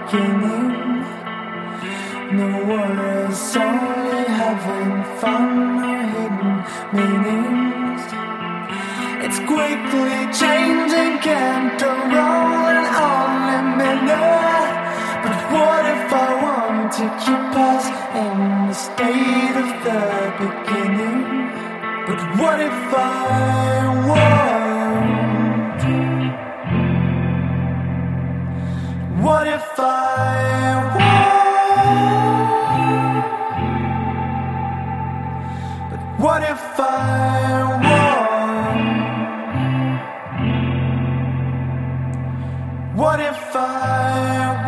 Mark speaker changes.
Speaker 1: beginning. No words, only having fun or hidden meanings. It's quickly changing, can't go rolling on a minute. But what if I want to keep us in the state of the beginning? But what if I want? What if I want? But what if I want? What if I want?